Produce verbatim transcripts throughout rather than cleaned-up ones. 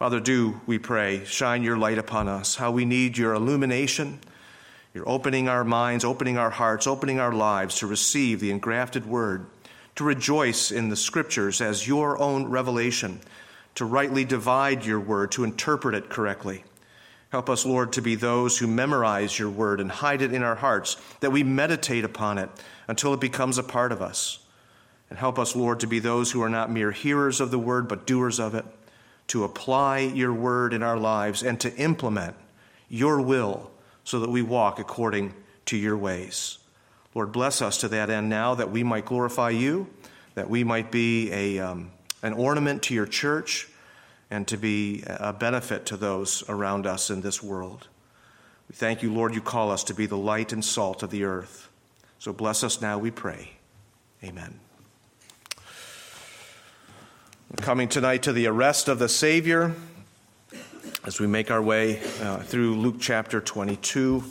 Father, do, we pray, shine your light upon us, how we need your illumination. You're opening our minds, opening our hearts, opening our lives to receive the engrafted word, to rejoice in the scriptures as your own revelation, to rightly divide your word, to interpret it correctly. Help us, Lord, to be those who memorize your word and hide it in our hearts, that we meditate upon it until it becomes a part of us. And help us, Lord, to be those who are not mere hearers of the word, but doers of it, to apply your word in our lives and to implement your will so that we walk according to your ways. Lord, bless us to that end now, that we might glorify you, that we might be a um, an ornament to your church, and to be a benefit to those around us in this world. We thank you, Lord, you call us to be the light and salt of the earth. So bless us now, we pray. Amen. We're coming tonight to the arrest of the Savior as we make our way uh, through Luke chapter twenty-two.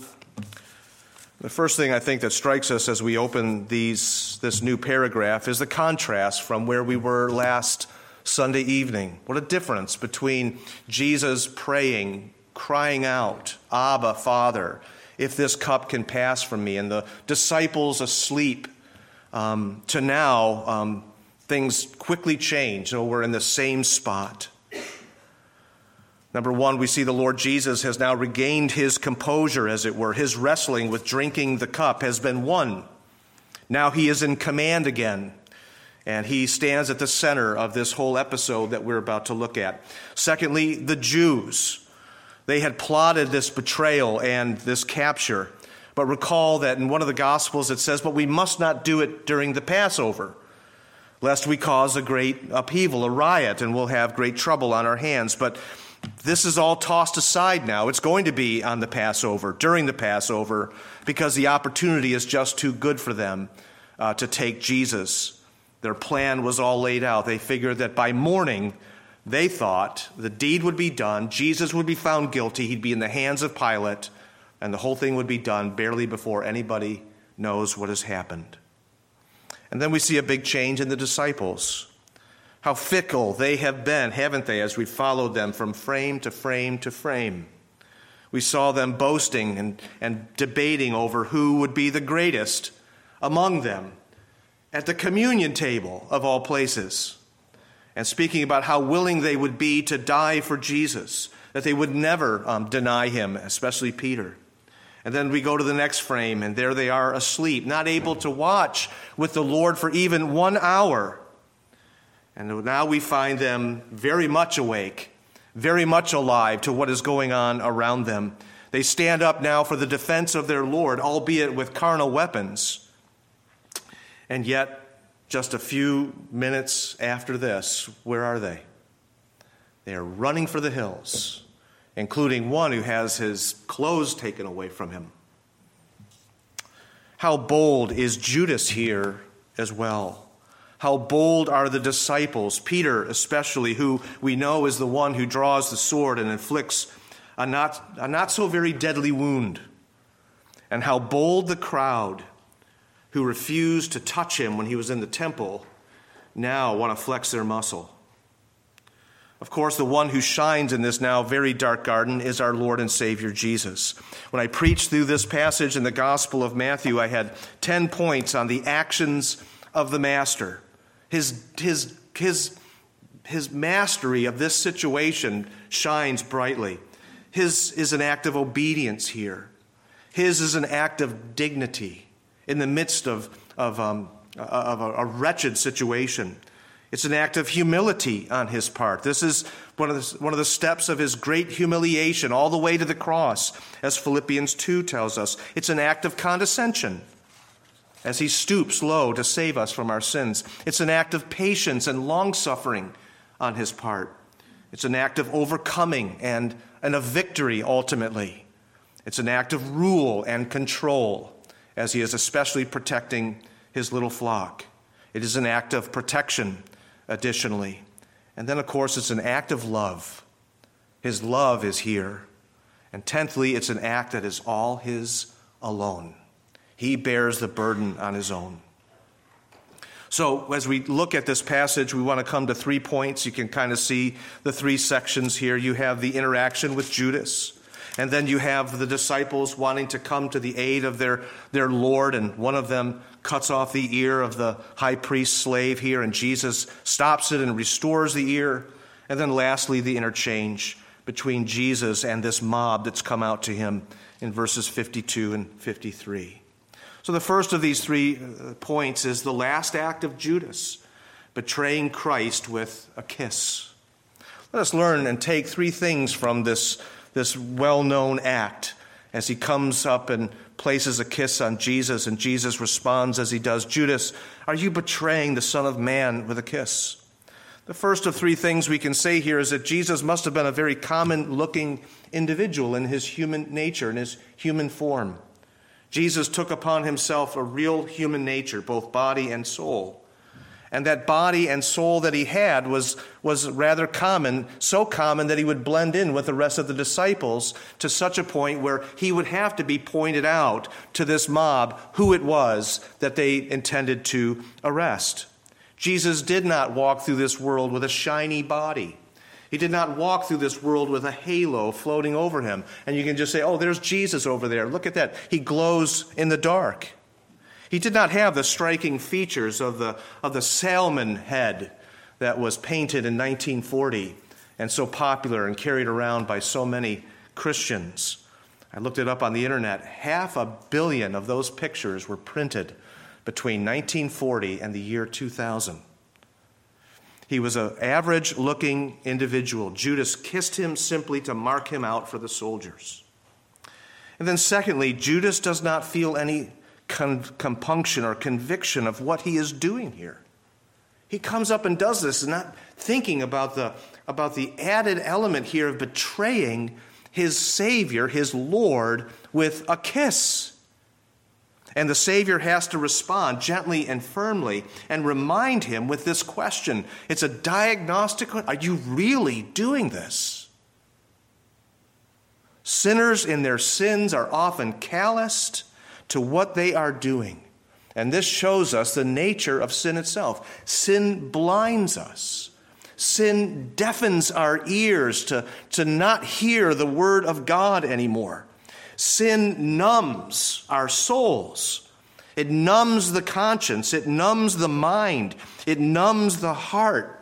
The first thing I think that strikes us as we open these this new paragraph is the contrast from where we were last Sunday evening. What a difference between Jesus praying, crying out, Abba, Father, if this cup can pass from me, and the disciples asleep, um, to now um, things quickly change. You know, we're in the same spot. Number one, we see the Lord Jesus has now regained his composure, as it were. His wrestling with drinking the cup has been won. Now he is in command again, and he stands at the center of this whole episode that we're about to look at. Secondly, the Jews. They had plotted this betrayal and this capture. But recall that in one of the Gospels it says, but we must not do it during the Passover, lest we cause a great upheaval, a riot, and we'll have great trouble on our hands. But this is all tossed aside now. It's going to be on the Passover, during the Passover, because the opportunity is just too good for them uh, to take Jesus. Their plan was all laid out. They figured that by morning, they thought the deed would be done, Jesus would be found guilty, he'd be in the hands of Pilate, and the whole thing would be done barely before anybody knows what has happened. And then we see a big change in the disciples. How fickle they have been, haven't they, as we followed them from frame to frame to frame. We saw them boasting and, and debating over who would be the greatest among them at the communion table of all places, and speaking about how willing they would be to die for Jesus, that they would never um, deny him, especially Peter. And then we go to the next frame, and there they are asleep, not able to watch with the Lord for even one hour. And now we find them very much awake, very much alive to what is going on around them. They stand up now for the defense of their Lord, albeit with carnal weapons. And yet, just a few minutes after this, where are they? They are running for the hills, including one who has his clothes taken away from him. How bold is Judas here as well? How bold are the disciples, Peter especially, who we know is the one who draws the sword and inflicts a not, a not so very deadly wound. And how bold the crowd who refused to touch him when he was in the temple now want to flex their muscle. Of course, the one who shines in this now very dark garden is our Lord and Savior Jesus. When I preached through this passage in the Gospel of Matthew, I had ten points on the actions of the Master. His, his, his, his mastery of this situation shines brightly. His is an act of obedience here. His is an act of dignity in the midst of, of, um, of a, a wretched situation. It's an act of humility on his part. This is one of the, one of the steps of his great humiliation all the way to the cross, as Philippians two tells us. It's an act of condescension as he stoops low to save us from our sins. It's an act of patience and long-suffering on his part. It's an act of overcoming and, and of victory, ultimately. It's an act of rule and control, as he is especially protecting his little flock. It is an act of protection, additionally. And then, of course, it's an act of love. His love is here. And tenthly, it's an act that is all his alone. He bears the burden on his own. So as we look at this passage, we want to come to three points. You can kind of see the three sections here. You have the interaction with Judas, and then you have the disciples wanting to come to the aid of their, their Lord, and one of them cuts off the ear of the high priest's slave here, and Jesus stops it and restores the ear. And then lastly, the interchange between Jesus and this mob that's come out to him in verses fifty-two and fifty-three. So the first of these three points is the last act of Judas, betraying Christ with a kiss. Let us learn and take three things from this, this well-known act as he comes up and places a kiss on Jesus, and Jesus responds as he does, "Judas, are you betraying the Son of Man with a kiss?" The first of three things we can say here is that Jesus must have been a very common-looking individual in his human nature, in his human form. Jesus took upon himself a real human nature, both body and soul. And that body and soul that he had was, was rather common, so common that he would blend in with the rest of the disciples to such a point where he would have to be pointed out to this mob who it was that they intended to arrest. Jesus did not walk through this world with a shiny body. He did not walk through this world with a halo floating over him. And you can just say, oh, there's Jesus over there. Look at that. He glows in the dark. He did not have the striking features of the, of the salmon head that was painted in nineteen forty and so popular and carried around by so many Christians. I looked it up on the internet. Half a billion of those pictures were printed between nineteen forty and the year two thousand. He was an average-looking individual. Judas kissed him simply to mark him out for the soldiers. And then secondly, Judas does not feel any con- compunction or conviction of what he is doing here. He comes up and does this, not thinking about the, about the added element here of betraying his Savior, his Lord, with a kiss. And the Savior has to respond gently and firmly and remind him with this question. It's a diagnostic. Are you really doing this? Sinners in their sins are often calloused to what they are doing. And this shows us the nature of sin itself. Sin blinds us. Sin deafens our ears to, to not hear the word of God anymore. Sin numbs our souls. It numbs the conscience. It numbs the mind. It numbs the heart.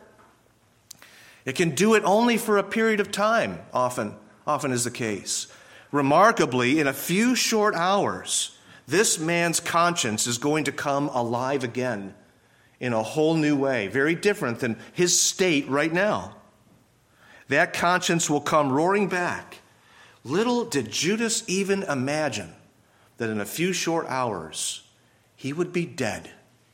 It can do it only for a period of time, often, often is the case. Remarkably, in a few short hours, this man's conscience is going to come alive again in a whole new way, very different than his state right now. That conscience will come roaring back. Little did Judas even imagine that in a few short hours, he would be dead.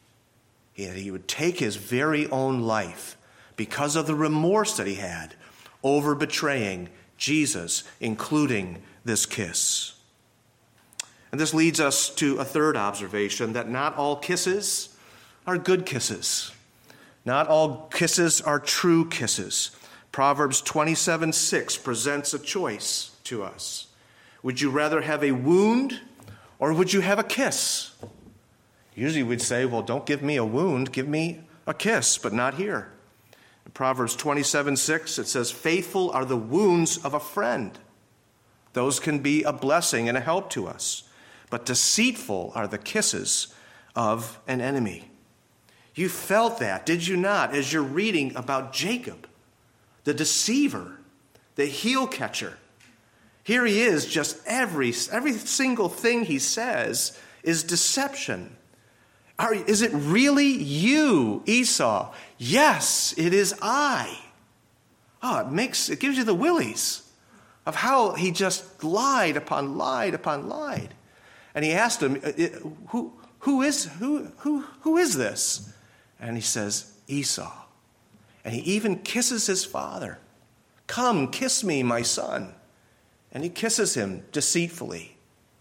He would take his very own life because of the remorse that he had over betraying Jesus, including this kiss. And this leads us to a third observation, that not all kisses are good kisses. Not all kisses are true kisses. Proverbs twenty-seven six presents a choice to us. Would you rather have a wound or would you have a kiss? Usually we'd say, well, don't give me a wound, give me a kiss, but not here. In Proverbs twenty-seven six, it says, faithful are the wounds of a friend. Those can be a blessing and a help to us. But deceitful are the kisses of an enemy. You felt that, did you not, as you're reading about Jacob, the deceiver, the heel catcher. Here he is, just every, every single thing he says is deception. Are, is it really you, Esau? Yes, it is I. Oh, it makes it gives you the willies of how he just lied upon lied upon lied. And he asked him, who, who, is, who, who, who is this? And he says, Esau. And he even kisses his father. Come, kiss me, my son. And he kisses him deceitfully.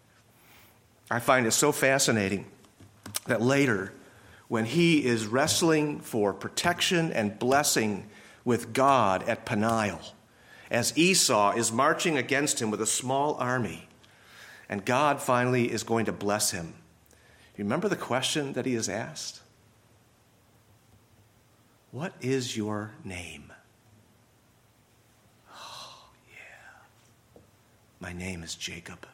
I find it so fascinating that later, when he is wrestling for protection and blessing with God at Peniel, as Esau is marching against him with a small army, and God finally is going to bless him. You remember the question that he is asked? what is your name? Oh, yeah. My name is Jacob.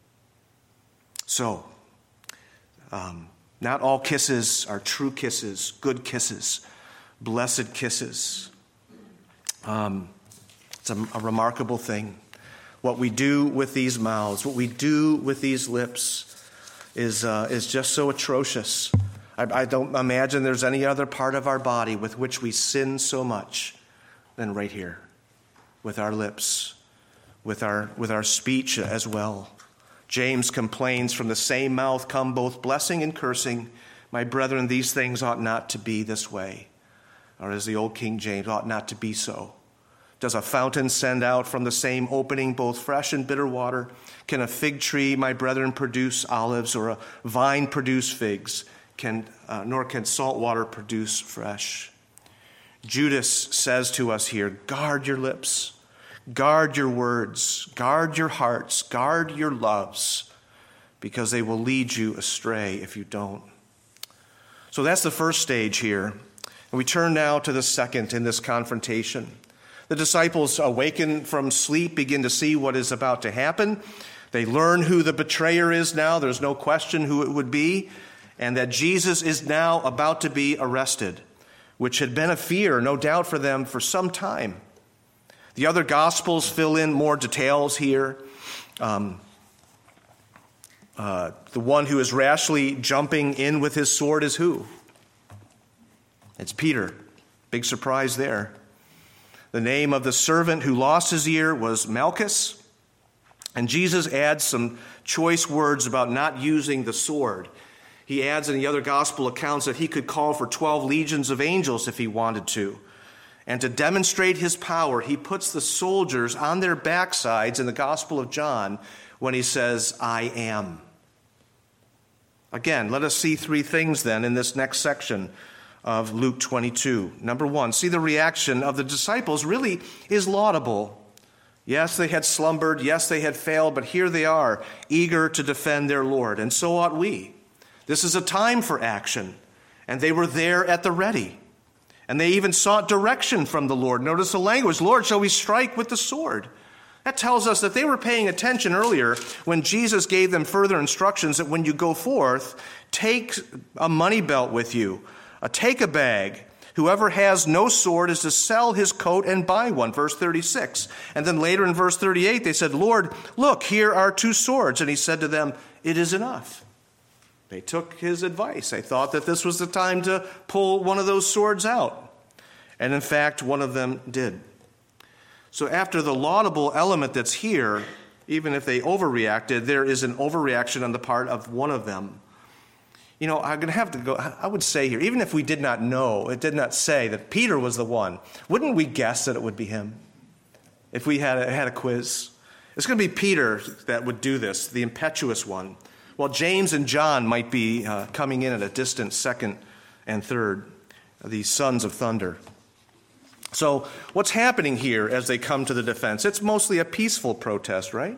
So, um, not all kisses are true kisses, good kisses, blessed kisses. Um, it's a, a remarkable thing. What we do with these mouths, what we do with these lips is uh, is just so atrocious. I, I don't imagine there's any other part of our body with which we sin so much than right here, with our lips, with our with our speech as well. James complains, from the same mouth come both blessing and cursing. My brethren, these things ought not to be this way. Or as the old King James, ought not to be so. Does a fountain send out from the same opening both fresh and bitter water? Can a fig tree, my brethren, produce olives, or a vine produce figs? Can, uh, nor can salt water produce fresh. Judas says to us here, guard your lips, guard your words, guard your hearts, guard your loves, because they will lead you astray if you don't. So that's the first stage here. And we turn now to the second in this confrontation. The disciples awaken from sleep, begin to see what is about to happen. They learn who the betrayer is now. There's no question who it would be. And that Jesus is now about to be arrested, which had been a fear, no doubt, for them for some time. The other Gospels fill in more details here. Um, uh, the one who is rashly jumping in with his sword is who? It's Peter. Big surprise there. The name of the servant who lost his ear was Malchus. And Jesus adds some choice words about not using the sword. He adds in the other gospel accounts that he could call for twelve legions of angels if he wanted to. And to demonstrate his power, he puts the soldiers on their backsides in the Gospel of John when he says, I am. Again, let us see three things then in this next section of Luke twenty-two. Number one, see the reaction of the disciples really is laudable. Yes, they had slumbered. Yes, they had failed. But here they are, eager to defend their Lord. And so ought we. This is a time for action. And they were there at the ready. And they even sought direction from the Lord. Notice the language, Lord, shall we strike with the sword? That tells us that they were paying attention earlier when Jesus gave them further instructions that when you go forth, take a money belt with you. Uh, take a bag. Whoever has no sword is to sell his coat and buy one, verse thirty-six. And then later in verse thirty-eight, they said, Lord, look, here are two swords. And he said to them, it is enough. They took his advice. They thought that this was the time to pull one of those swords out. And in fact, one of them did. So after the laudable element that's here, even if they overreacted, there is an overreaction on the part of one of them. You know, I'm going to have to go, I would say here, even if we did not know, it did not say that Peter was the one, wouldn't we guess that it would be him? If we had a, had a quiz. It's going to be Peter that would do this, the impetuous one. While James and John might be uh, coming in at a distant second and third, the sons of thunder. So what's happening here as they come to the defense? It's mostly a peaceful protest, right?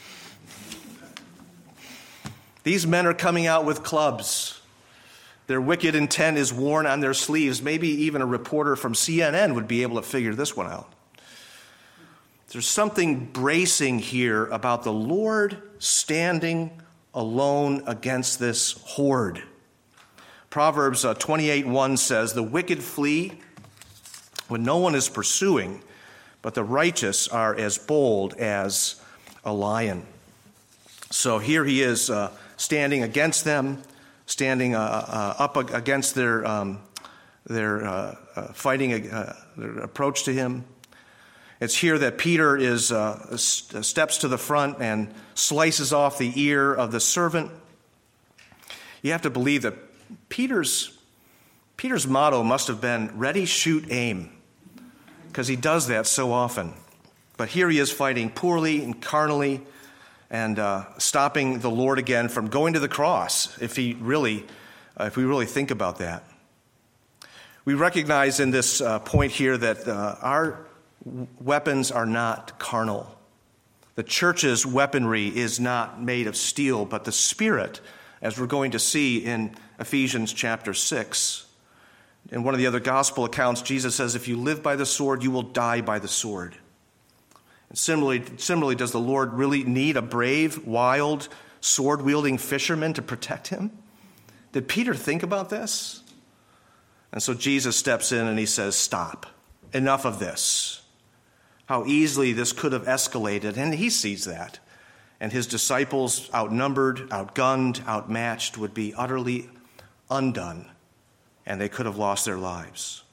These men are coming out with clubs. Their wicked intent is worn on their sleeves. Maybe even a reporter from C N N would be able to figure this one out. There's something bracing here about the Lord standing alone against this horde. Proverbs twenty-eight one says, the wicked flee when no one is pursuing, but the righteous are as bold as a lion. So here he is uh, standing against them, standing uh, uh, up against their um, their uh, uh, fighting, uh, their approach to him. It's here that Peter is uh, steps to the front and slices off the ear of the servant. You have to believe that Peter's Peter's motto must have been ready, shoot, aim, because he does that so often. But here he is fighting poorly and carnally, and uh, stopping the Lord again from going to the cross, if he really, uh, if we really think about that. We recognize in this uh, point here that uh, our weapons are not carnal. The church's weaponry is not made of steel, but the Spirit, as we're going to see in Ephesians chapter six. In one of the other gospel accounts, Jesus says, if you live by the sword, you will die by the sword. And similarly, similarly, does the Lord really need a brave, wild, sword-wielding fisherman to protect him? Did Peter think about this? And so Jesus steps in and he says, stop. Enough of this. How easily this could have escalated, and he sees that. And his disciples, outnumbered, outgunned, outmatched, would be utterly undone, and they could have lost their lives.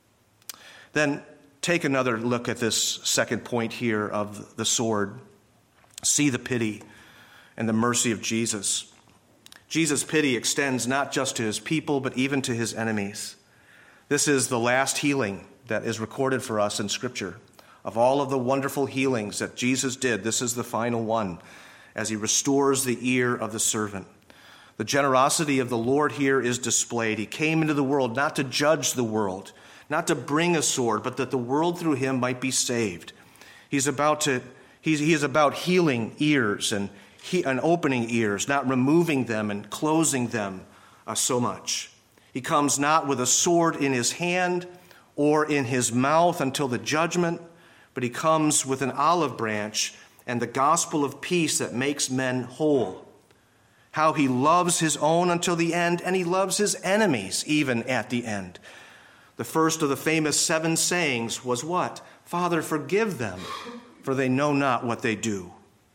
Then take another look at this second point here of the sword. See the pity and the mercy of Jesus. Jesus' pity extends not just to his people, but even to his enemies. This is the last healing that is recorded for us in Scripture. Of all of the wonderful healings that Jesus did, this is the final one, as he restores the ear of the servant. The generosity of the Lord here is displayed. He came into the world not to judge the world, not to bring a sword, but that the world through him might be saved. He's about to, he's, he is about healing ears and, he, and opening ears, not removing them and closing them uh, so much. He comes not with a sword in his hand or in his mouth until the judgment, but he comes with an olive branch and the gospel of peace that makes men whole. How he loves his own until the end, and he loves his enemies even at the end. The first of the famous seven sayings was what? Father, forgive them, for they know not what they do.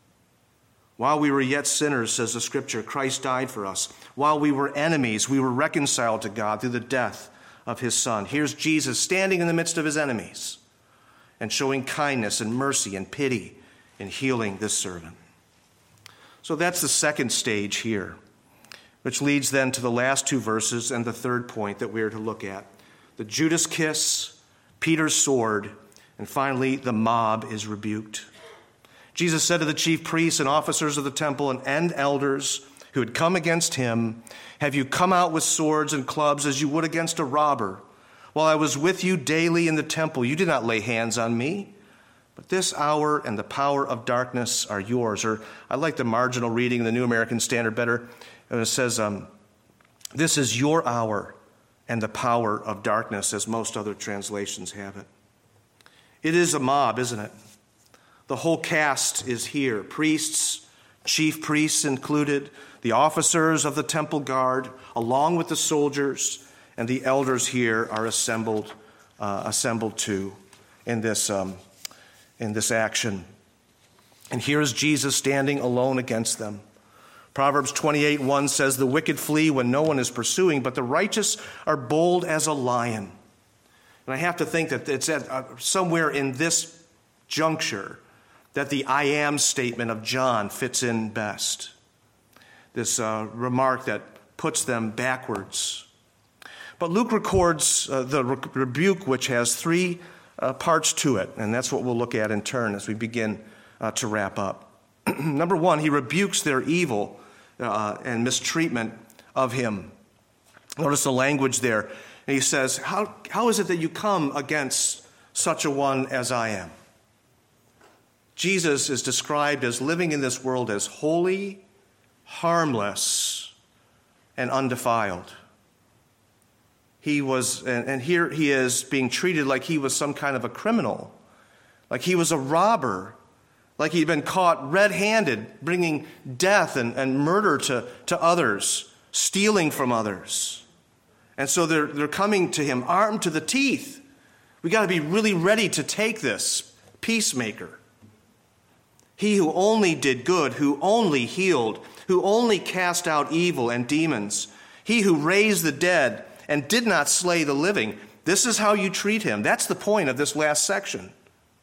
While we were yet sinners, says the Scripture, Christ died for us. While we were enemies, we were reconciled to God through the death of his Son. Here's Jesus standing in the midst of his enemies and showing kindness and mercy and pity in healing this servant. So that's the second stage here, which leads then to the last two verses and the third point that we are to look at. The Judas kiss, Peter's sword, and finally the mob is rebuked. Jesus said to the chief priests and officers of the temple and, and elders who had come against him, have you come out with swords and clubs as you would against a robber? While I was with you daily in the temple, you did not lay hands on me. But this hour and the power of darkness are yours. Or I like the marginal reading in the New American Standard better. And it says, um, this is your hour and the power of darkness, as most other translations have it. It is a mob, isn't it? The whole cast is here. Priests, chief priests included, the officers of the temple guard, along with the soldiers, and the elders here are assembled, uh, assembled too in this um, in this action. And here is Jesus standing alone against them. Proverbs twenty-eight one says, the wicked flee when no one is pursuing, but the righteous are bold as a lion. And I have to think that it's at, uh, somewhere in this juncture that the I am statement of John fits in best. This uh, remark that puts them backwards. But Luke records uh, the re- rebuke, which has three uh, parts to it, and that's what we'll look at in turn as we begin uh, to wrap up. Number one, he rebukes their evil uh, and mistreatment of him. Notice the language there. And he says, how, how is it that you come against such a one as I am? Jesus is described as living in this world as holy, harmless, and undefiled. He was, and, and here he is being treated like he was some kind of a criminal, like he was a robber, like he'd been caught red-handed, bringing death and, and murder to, to others, stealing from others. And so they're, they're coming to him armed to the teeth. We got to be really ready to take this peacemaker. He who only did good, who only healed, who only cast out evil and demons, he who raised the dead and did not slay the living. This is how you treat him. That's the point of this last section.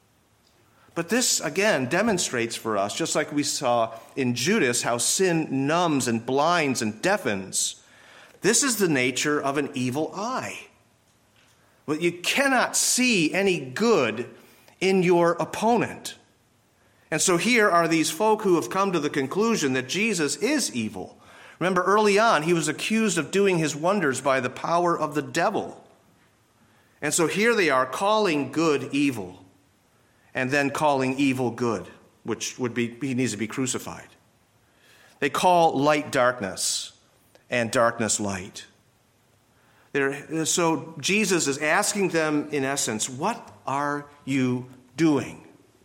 But this, again, demonstrates for us, just like we saw in Judas, how sin numbs and blinds and deafens. This is the nature of an evil eye. Well, you cannot see any good in your opponent. And so here are these folk who have come to the conclusion that Jesus is evil. Remember, early on, he was accused of doing his wonders by the power of the devil. And so here they are calling good evil, and then calling evil good, which would be, he needs to be crucified. They call light darkness, and darkness light. They're, so Jesus is asking them, in essence, what are you doing?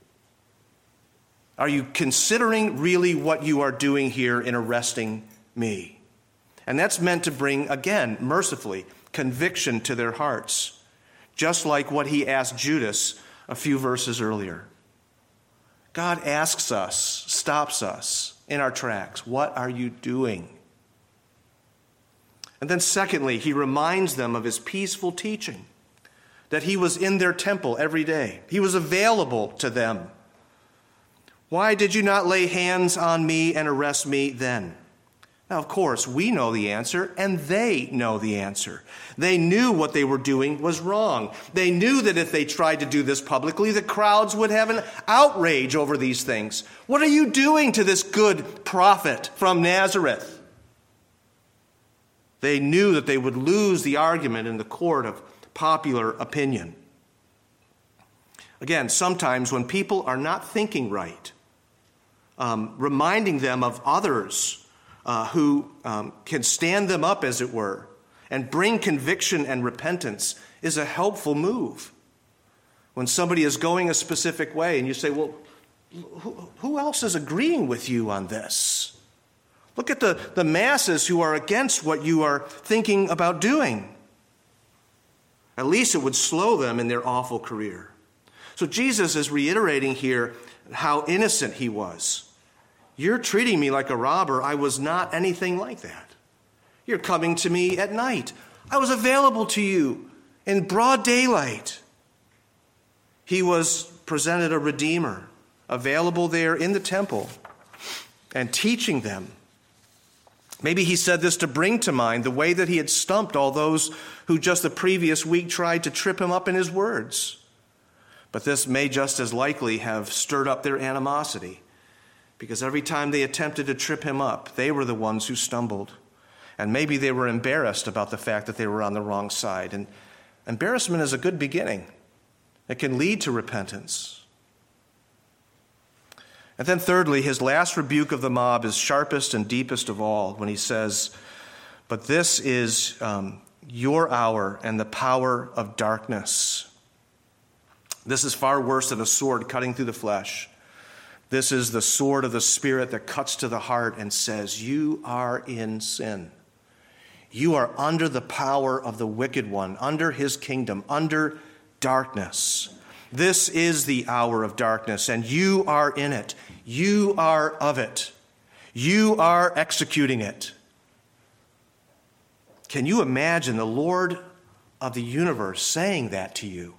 Are you considering really what you are doing here in arresting me? And that's meant to bring, again, mercifully, conviction to their hearts, just like what he asked Judas a few verses earlier. God asks us, stops us in our tracks, what are you doing? And then secondly, he reminds them of his peaceful teaching, that he was in their temple every day. He was available to them. Why did you not lay hands on me and arrest me then? Now, of course, we know the answer, and they know the answer. They knew what they were doing was wrong. They knew that if they tried to do this publicly, the crowds would have an outrage over these things. What are you doing to this good prophet from Nazareth? They knew that they would lose the argument in the court of popular opinion. Again, sometimes when people are not thinking right, um, reminding them of others uh, who um, can stand them up, as it were, and bring conviction and repentance is a helpful move. When somebody is going a specific way and you say, well, who, who else is agreeing with you on this? Look at the, the masses who are against what you are thinking about doing. At least it would slow them in their awful career. So Jesus is reiterating here how innocent he was. You're treating me like a robber. I was not anything like that. You're coming to me at night. I was available to you in broad daylight. He was presented a redeemer, available there in the temple and teaching them. Maybe he said this to bring to mind the way that he had stumped all those who just the previous week tried to trip him up in his words. But this may just as likely have stirred up their animosity, because every time they attempted to trip him up, they were the ones who stumbled. And maybe they were embarrassed about the fact that they were on the wrong side. And embarrassment is a good beginning. It can lead to repentance. And then thirdly, his last rebuke of the mob is sharpest and deepest of all when he says, but this is um, your hour and the power of darkness. This is far worse than a sword cutting through the flesh. This is the sword of the Spirit that cuts to the heart and says, you are in sin. You are under the power of the wicked one, under his kingdom, under darkness. This is the hour of darkness, and you are in it. You are of it. You are executing it. Can you imagine the Lord of the universe saying that to you?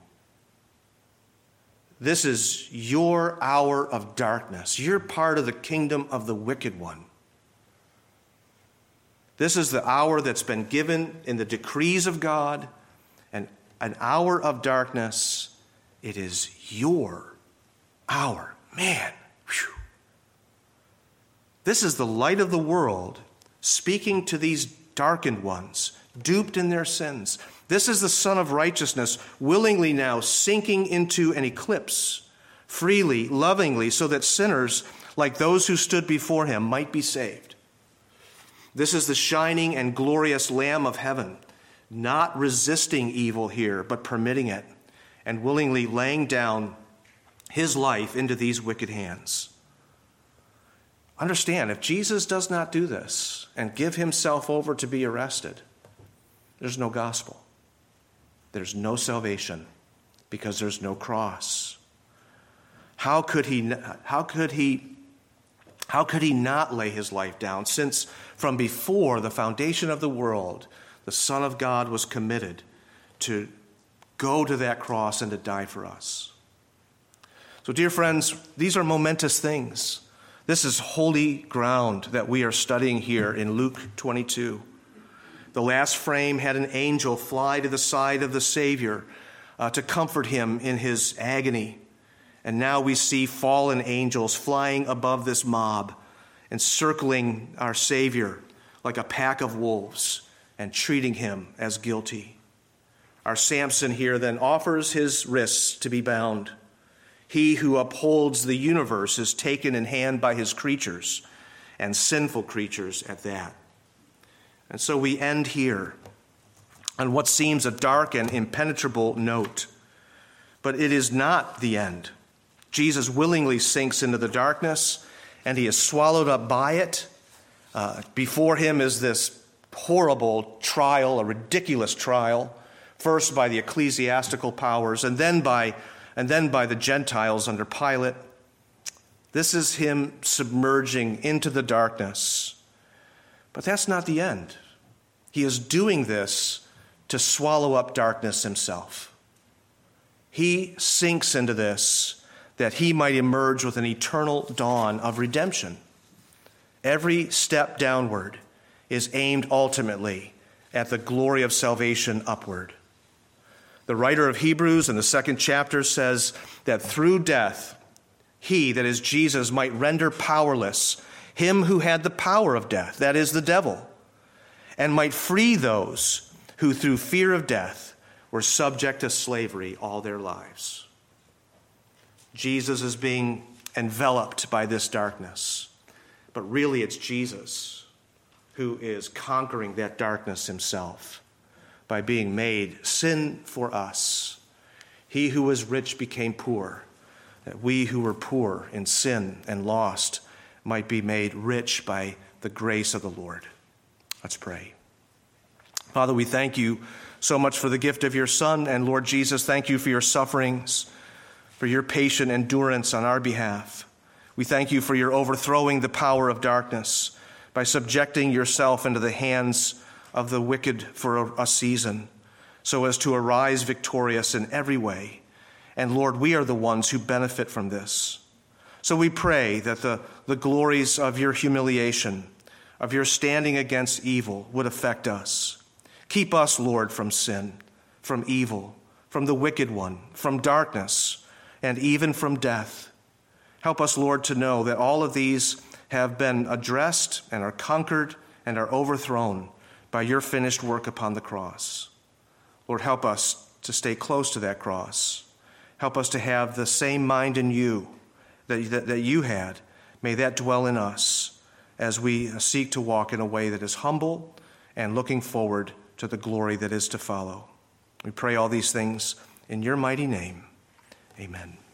This is your hour of darkness. You're part of the kingdom of the wicked one. This is the hour that's been given in the decrees of God, and an hour of darkness. It is your hour. Man, whew. This is the light of the world speaking to these darkened ones, duped in their sins. This is the Son of Righteousness willingly now sinking into an eclipse, freely, lovingly, so that sinners like those who stood before him might be saved. This is the shining and glorious Lamb of heaven, not resisting evil here, but permitting it, and willingly laying down his life into these wicked hands. Understand, if Jesus does not do this and give himself over to be arrested, there's no gospel. There's no salvation because there's no cross. How could he, how could he, how could he not lay his life down, since from before the foundation of the world, the Son of God was committed to go to that cross and to die for us? So, dear friends, these are momentous things. This is holy ground that we are studying here in Luke twenty-two. The last frame had an angel fly to the side of the Savior uh, to comfort him in his agony. And now we see fallen angels flying above this mob, encircling our Savior like a pack of wolves and treating him as guilty. Our Samson here then offers his wrists to be bound. He who upholds the universe is taken in hand by his creatures, and sinful creatures at that. And so we end here on what seems a dark and impenetrable note. But it is not the end. Jesus willingly sinks into the darkness, and he is swallowed up by it. Uh, before him is this horrible trial, a ridiculous trial, first by the ecclesiastical powers, and then by and then by the Gentiles under Pilate. This is him submerging into the darkness. But that's not the end. He is doing this to swallow up darkness himself. He sinks into this that he might emerge with an eternal dawn of redemption. Every step downward is aimed ultimately at the glory of salvation upward. The writer of Hebrews in the second chapter says that through death, he, that is Jesus, might render powerless him who had the power of death, that is the devil, and might free those who through fear of death were subject to slavery all their lives. Jesus is being enveloped by this darkness, but really it's Jesus who is conquering that darkness himself by being made sin for us. He who was rich became poor, that we who were poor in sin and lost might be made rich by the grace of the Lord. Let's pray. Father, we thank you so much for the gift of your Son, and Lord Jesus, thank you for your sufferings, for your patient endurance on our behalf. We thank you for your overthrowing the power of darkness by subjecting yourself into the hands of the wicked for a, a season, so as to arise victorious in every way. And Lord, we are the ones who benefit from this. So we pray that the, the glories of your humiliation, of your standing against evil, would affect us. Keep us, Lord, from sin, from evil, from the wicked one, from darkness, and even from death. Help us, Lord, to know that all of these have been addressed and are conquered and are overthrown by your finished work upon the cross. Lord, help us to stay close to that cross. Help us to have the same mind in you that, that, that you had. May that dwell in us as we seek to walk in a way that is humble and looking forward to the glory that is to follow. We pray all these things in your mighty name. Amen.